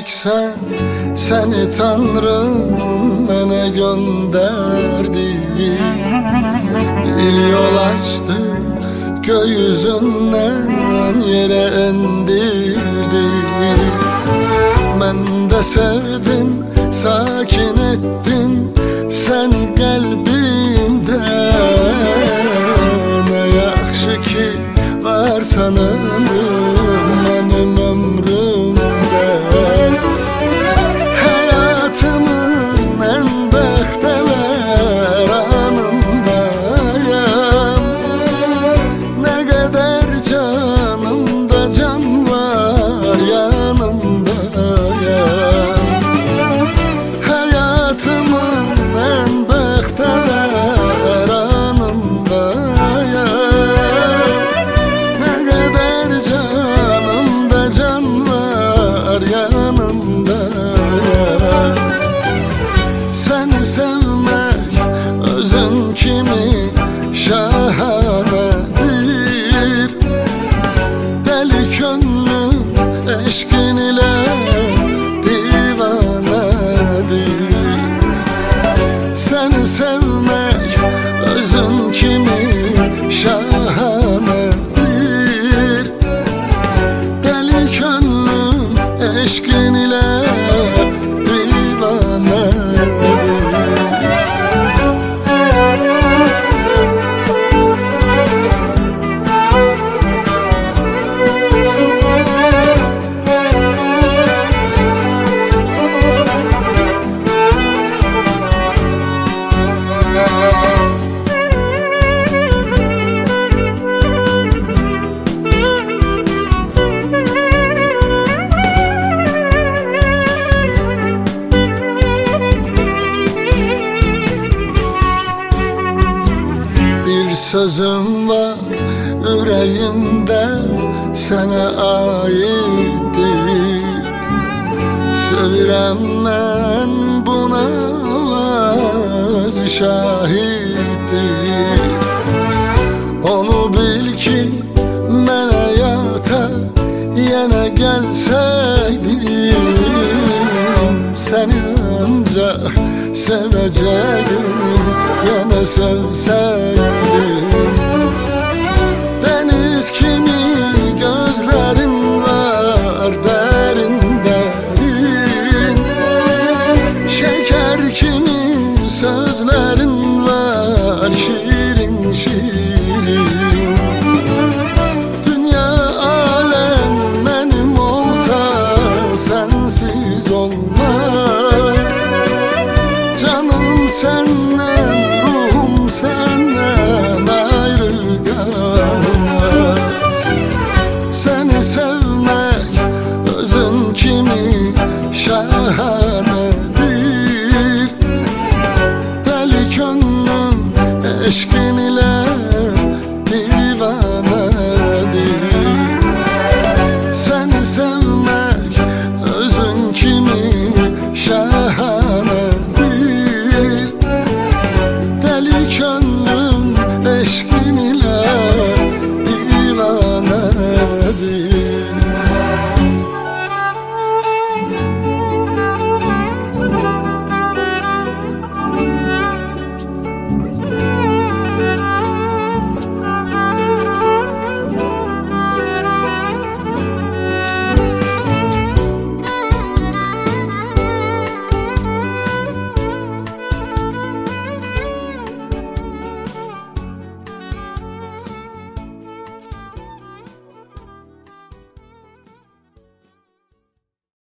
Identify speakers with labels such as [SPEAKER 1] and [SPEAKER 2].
[SPEAKER 1] sevmekse seni Tanrım bana gönderdi. Bir yol açtı, gökyüzünden yere indirdi. Ben de sevdim, sakin ettim seni kalbimde. Ne yaxşı ki varsan ömrüm benim ömrümde. Hayatımın en bəxtəvər anındayım. Ne kadar canımda can var yanındayım. Hayatımın en bəxtəvər anındayım. Ne kadar canımda can var yanındayım. Seni sevmek özün kimi şahanedir. Deli könlüm eşkin ile divanedir. Seni sevmek özün kimi şahanedir. Deli könlüm eşkin ile divanedir. Bir sözüm var yüreğimde sana aittir. Sevirəm mən buna özü şahiddir. Onu bil ki mən həyata yenə gəlsəydim, səni ancaq sevəcəkdim, yenə sevsəydim.